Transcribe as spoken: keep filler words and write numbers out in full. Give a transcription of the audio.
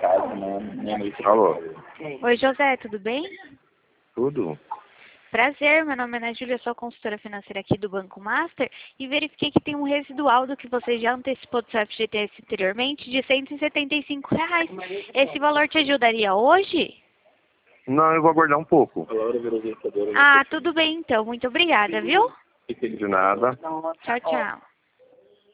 casa, né? Minha mãe... Alô? Oi, José, tudo bem? Tudo? Prazer, meu nome é Ana Júlia, sou consultora financeira aqui do Banco Master e verifiquei que tem um residual do que você já antecipou do seu F G T S anteriormente de cento e setenta e cinco reais. Esse valor te ajudaria hoje? Não, eu vou aguardar um pouco. Ah, tudo bem então. Muito obrigada, viu? De nada. Tchau, tchau.